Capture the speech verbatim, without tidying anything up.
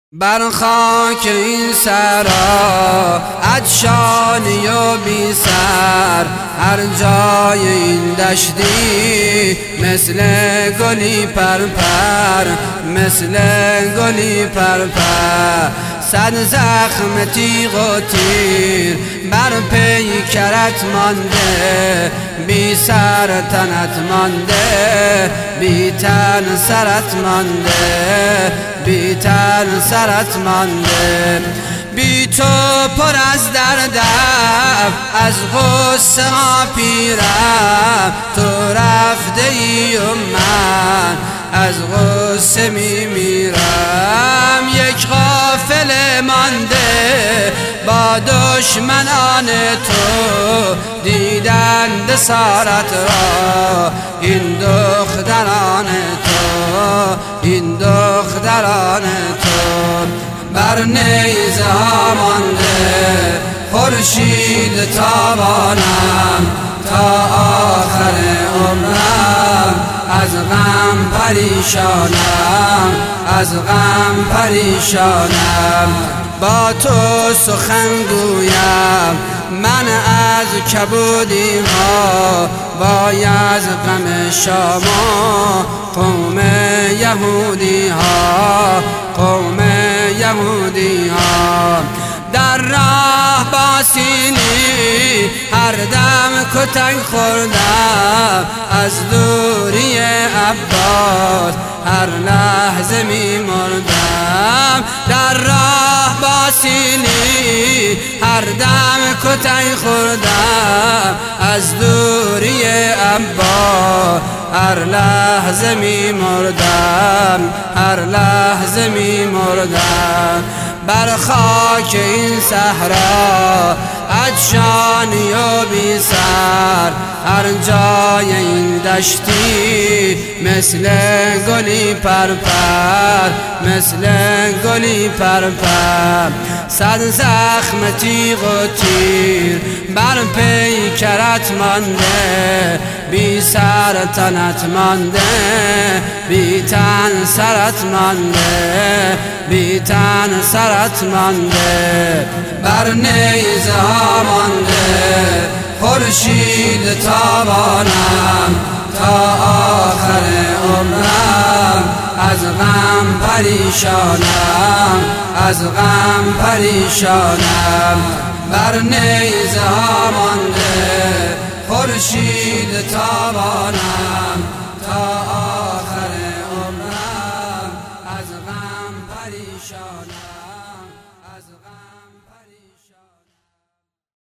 بر خاک این سرا عطشانی و بی سر، هر جای این دشتی مثل گلی پرپر، مثل گلی پرپر. صد زخم تیغ و تیر بر پیکرت مانده، بی سر تنت مانده، بی تن سرت مانده، بی تن سرت مانده. بی تو پر از دردم، از غصه ها پیرم، تو رفته ای و من از غصه می میرم. یک قافله مانده با دشمنان تو، دیدند سارت را این دختران تو، این دختران تو. بر نیزه ها مانده خورشید تابانم، تا آخر عمرم از غم پریشانم، از غم پریشانم. با تو سخن گویم من از کبودی ها، وای از غم شام و قوم یهودی ها، قوم یهودی ها. در راه با سیلی هر دم کتک خوردم، از دوری عباس هر لحظه می مردم. در راه با سیلی هر دم کتک خوردم، از دوری عباس هر لحظه می مردم، هر لحظه می مردم. بر خاک این صحرا عطشانی و بی سر، هر جای این دشتی مثل گلی پرپر، مثل گلی پرپر. صد زخم تیغ و تیر بر پیکرت مانده، بی سر تنت مانده، بی تن سرت مانده، بی تن سرت مانده. بر نیزه ها مانده خورشید تابانم، تا آخر عمرم از غم پریشانم، از غم پریشانم. بر نیزه ها مانده خورشید تابانم، تا آخر عمرم از غم پریشانم.